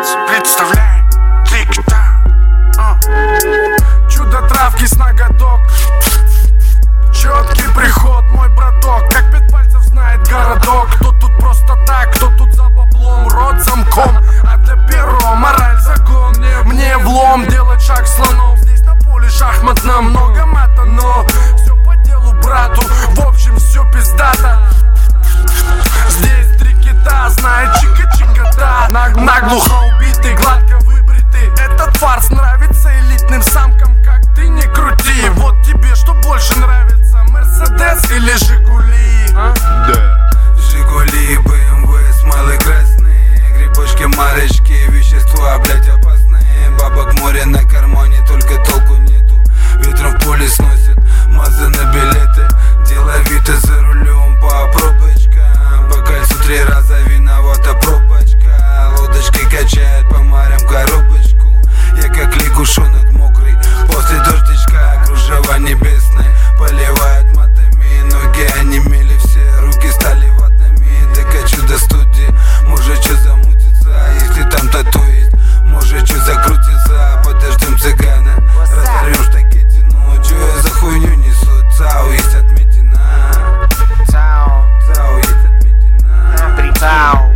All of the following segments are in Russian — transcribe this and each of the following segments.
Представляй, чудо травки с ноготок. Четкий приход, мой браток, как 5 пальцев знает городок. Кто тут просто так, кто тут за баблом, рот замком. А для перо мораль загон. Мне влом делать шаг слоном. Здесь на поле шахматном много мата, но все по делу брату. В общем все пиздато. Здесь 3 кита, знает чика-чика-да. Наглухо убитый, гладко выбритый. Этот фарс нравится элитным самкам, как ты не крути. Вот тебе что больше нравится, Мерседес или Жигули? Да. Жигули, БМВ, смайлы красные, грибочки, марочки, вещества, блять, опасные. Бабок море на кармане, только толку нету. Ветром в поле сносит мазы на билеты. Деловито за рулем по пробочкам. По кольцу 3 раза виновата пробочка. Лодочкой качает по морям коробочку. Я как лягушонок мокрый после дождичка. Кружева небесные поливают матами. Ноги онемели все, руки стали ватными. Докачу до студии, может что замутится. Если там тату есть, может что закрутится. Подождем цыгана, разорвем штакетину. Чё я за хуйню несу? Цау, есть отметина. Цау, есть отметина. Цау.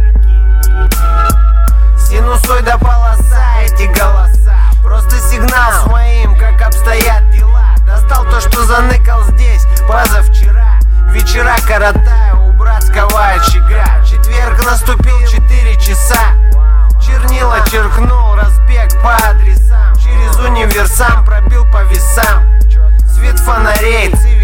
Синусоида полоса, эти голоса просто сигнал своим, как обстоят дела. Достал то, что заныкал здесь позавчера. Вечера коротаю у братского очага. Четверг наступил, 4 часа. Чернила черкнул, разбег по адресам. Через универсам пробил по весам. Свет фонарей,